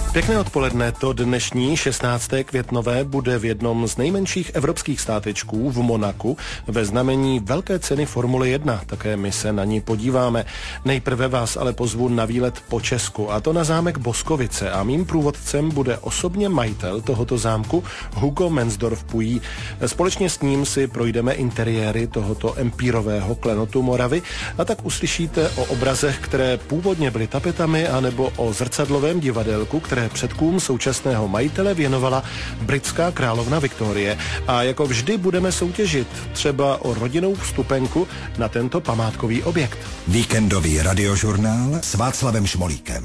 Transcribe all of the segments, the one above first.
Pěkné odpoledne, to dnešní 16. květnové bude v jednom z nejmenších evropských státečků v Monaku ve znamení velké ceny Formule 1, také my se na ní podíváme. Nejprve vás ale pozvu na výlet po Česku, a to na zámek Boskovice, a mým průvodcem bude osobně majitel tohoto zámku Hugo Mensdorf-Pují. Společně s ním si projdeme interiéry tohoto empírového klenotu Moravy a tak uslyšíte o obrazech, které původně byly tapetami, anebo o zrcadlovém divadélku, které předkům současného majitele věnovala britská královna Viktorie. A jako vždy budeme soutěžit třeba o rodinnou vstupenku na tento památkový objekt. Víkendový radiožurnál s Václavem Šmolíkem.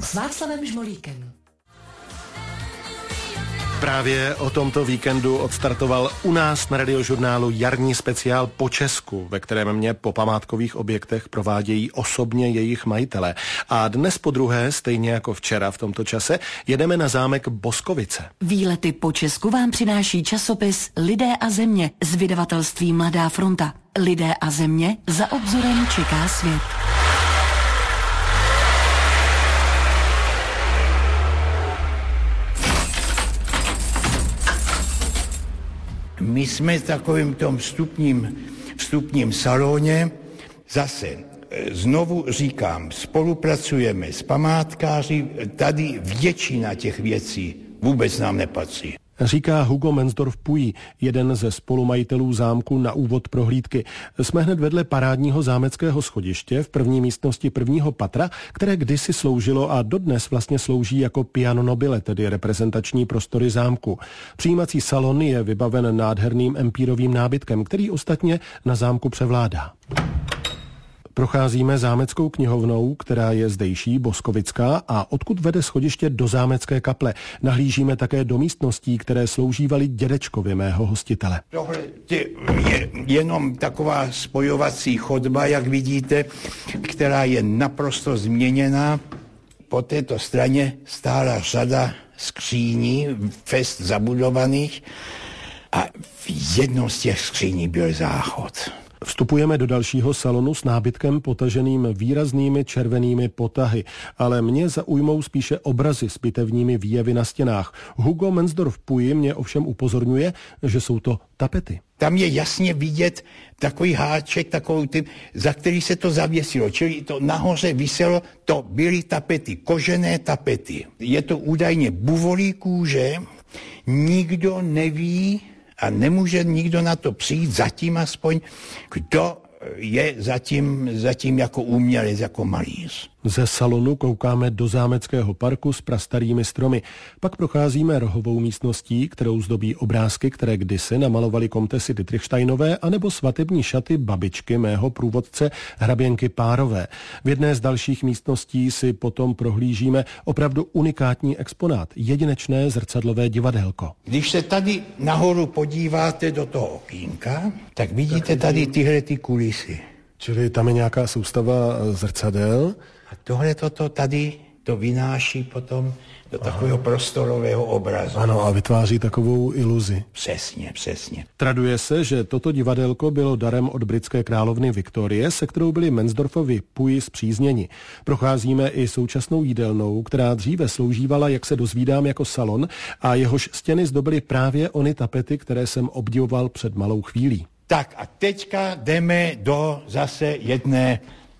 Právě o tomto víkendu odstartoval u nás na radiožurnálu jarní speciál po Česku, ve kterém mě po památkových objektech provádějí osobně jejich majitelé. A dnes podruhé, stejně jako včera v tomto čase, jedeme na zámek Boskovice. Výlety po Česku vám přináší časopis Lidé a země z vydavatelství Mladá fronta. Lidé a země, za obzorem čeká svět. My jsme v takovém tom vstupním salóně. Zase znovu říkám, spolupracujeme s památkáři, tady většina těch věcí vůbec nám nepatří. Říká Hugo Mensdorf-Pují, jeden ze spolumajitelů zámku na úvod prohlídky. Jsme hned vedle parádního zámeckého schodiště v první místnosti prvního patra, které kdysi sloužilo a dodnes vlastně slouží jako piano nobile, tedy reprezentační prostory zámku. Přijímací salon je vybaven nádherným empírovým nábytkem, který ostatně na zámku převládá. Procházíme zámeckou knihovnou, která je zdejší, Boskovická, a odkud vede schodiště do zámecké kaple. Nahlížíme také do místností, které sloužívaly dědečkovi mého hostitele. Tohle je jenom taková spojovací chodba, jak vidíte, která je naprosto změněná. Po této straně stála řada skříní, fest zabudovaných, a v jednom z těch skříní byl záchod. Vstupujeme do dalšího salonu s nábytkem potaženým výraznými červenými potahy, ale mě zaujmou spíše obrazy s bitevními výjevy na stěnách. Hugo Mensdorf-Pují mě ovšem upozorňuje, že jsou to tapety. Tam je jasně vidět takový háček, takový typ, za který se to zavěsilo. Čili to nahoře viselo, to byly tapety, kožené tapety. Je to údajně buvolí kůže, nikdo neví a nemůže nikdo na to přijít, zatím aspoň, kdo je zatím jako umělec, jako malíř. Ze salonu koukáme do zámeckého parku s prastarými stromy. Pak procházíme rohovou místností, kterou zdobí obrázky, které kdysi namalovali komtesy Dietrichsteinové, anebo svatební šaty babičky mého průvodce hraběnky Párové. V jedné z dalších místností si potom prohlížíme opravdu unikátní exponát, jedinečné zrcadlové divadélko. Když se tady nahoru podíváte do toho okýnka, tak vidíte tady tyhle ty kulisy. Čili tam je nějaká soustava zrcadel. A tohle tady to vynáší potom do takového prostorového obrazu. Ano, a vytváří takovou iluzi. Přesně. Traduje se, že toto divadélko bylo darem od britské královny Viktorie, se kterou byli Mensdorfovi Pují spřízněni. Procházíme i současnou jídelnou, která dříve sloužívala, jak se dozvídám, jako salon, a jehož stěny zdobily právě ony tapety, které jsem obdivoval před malou chvílí. Tak a teďka jdeme do zase jedné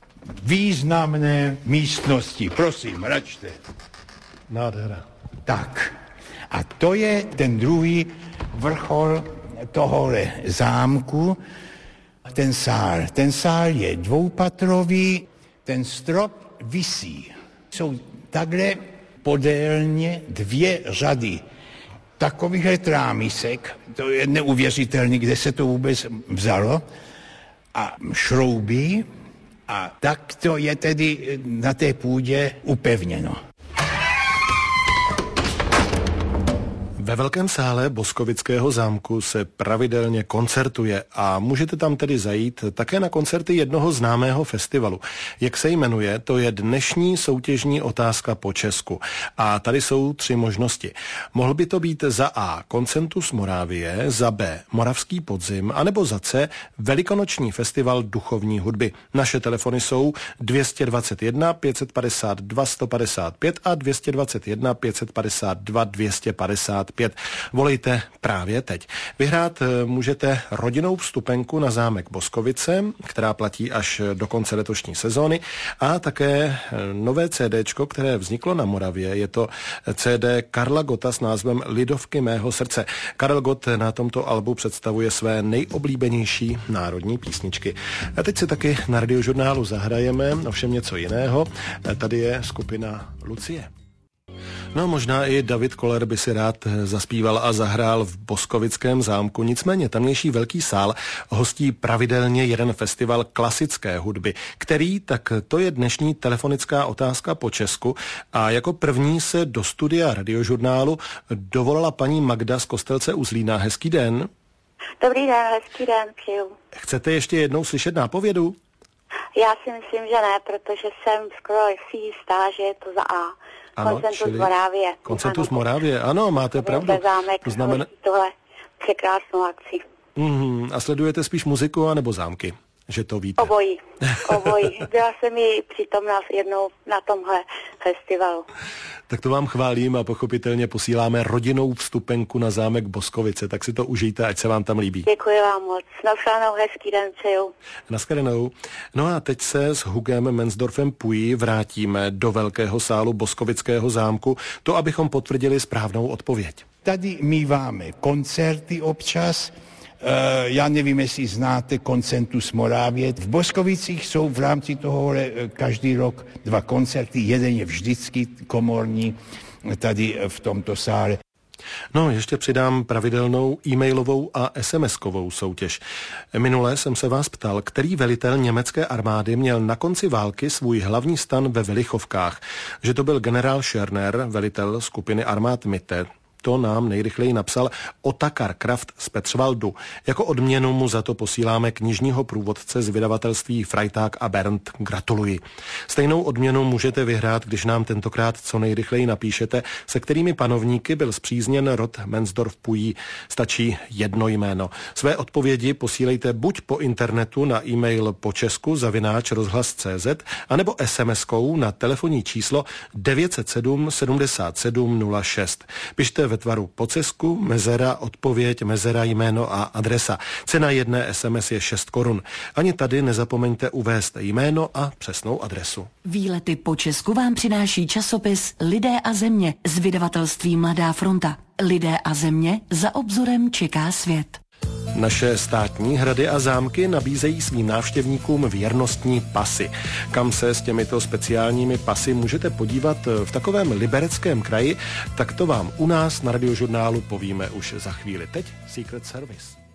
významné místnosti. Prosím, račte. Nádhera. Tak. A to je ten druhý vrchol tohohle zámku, ten sál. Ten sál je dvoupatrový, ten strop visí. Jsou takhle podélně 2 řady takovýchhle trámisek, to je neuvěřitelný, kde se to vůbec vzalo, a šrouby, a tak to je tedy na té půdě upevněno. Ve velkém sále Boskovického zámku se pravidelně koncertuje a můžete tam tedy zajít také na koncerty jednoho známého festivalu. Jak se jmenuje, to je dnešní soutěžní otázka po česku. A tady jsou 3 možnosti. Mohl by to být za A. Koncentus Moravie, za B. Moravský podzim, anebo za C. Velikonoční festival duchovní hudby. Naše telefony jsou 221 552 155 a 221 552 255. Volejte právě teď. Vyhrát můžete rodinnou vstupenku na zámek Boskovice, která platí až do konce letošní sezóny, a také nové CDčko, které vzniklo na Moravě. Je to CD Karla Gotta s názvem Lidovky mého srdce. Karel Gott na tomto albu představuje své nejoblíbenější národní písničky. A teď si taky na Radiožurnálu zahrajeme ovšem něco jiného. Tady je skupina Lucie. No, možná i David Koller by si rád zaspíval a zahrál v Boskovickém zámku, nicméně tamnější velký sál hostí pravidelně jeden festival klasické hudby, který, tak to je dnešní telefonická otázka po česku, a jako první se do studia Radiožurnálu dovolala paní Magda z Kostelce u Zlína. Hezký den. Dobrý den, hezký den, přeju. Chcete ještě jednou slyšet nápovědu? Já si myslím, že ne, protože jsem skoro si jistá, že je to za A. Ano, Koncentus Moravie. Koncentus Moravie, ano, máte pravdu. Zámek, to znamená tohle překrásnou akci. A sledujete spíš muziku anebo zámky, že to víte? Obojí. Byla jsem i přítomna jednou na tomhle festivalu. Tak to vám chválím a pochopitelně posíláme rodinnou vstupenku na zámek Boskovice, tak si to užijte, ať se vám tam líbí. Děkuji vám moc. Nashledanou, hezký den přeju. Nashledanou. No a teď se s Hugem Mensdorfem Puyi vrátíme do velkého sálu Boskovického zámku, to abychom potvrdili správnou odpověď. Tady míváme koncerty občas. Já nevím, jestli znáte Koncentus Moravie. V Boskovicích jsou v rámci toho každý rok 2 koncerty. Jeden je vždycky komorní tady v tomto sále. No, ještě přidám pravidelnou e-mailovou a SMS-kovou soutěž. Minule jsem se vás ptal, který velitel německé armády měl na konci války svůj hlavní stan ve Velichovkách. Že to byl generál Schörner, velitel skupiny armád Mitte. To nám nejrychleji napsal Otakar Kraft z Petřvaldu. Jako odměnu mu za to posíláme knižního průvodce z vydavatelství Freitag a Bernd. Gratuluji. Stejnou odměnu můžete vyhrát, když nám tentokrát co nejrychleji napíšete, se kterými panovníky byl spřízněn rod Mensdorf Puyi. Stačí jedno jméno. Své odpovědi posílejte buď po internetu na e-mail po česku @rozhlas.cz anebo SMS-kou na telefonní číslo 907 77 06. Pište ve tvaru pocesku, mezera, odpověď, mezera, jméno a adresa. Cena jedné SMS je 6 korun. Ani tady nezapomeňte uvést jméno a přesnou adresu. Výlety po Česku vám přináší časopis Lidé a země z vydavatelství Mladá fronta. Lidé a země, za obzorem čeká svět. Naše státní hrady a zámky nabízejí svým návštěvníkům věrnostní pasy. Kam se s těmito speciálními pasy můžete podívat v takovém libereckém kraji, tak to vám u nás na Radiožurnálu povíme už za chvíli. Teď Secret Service.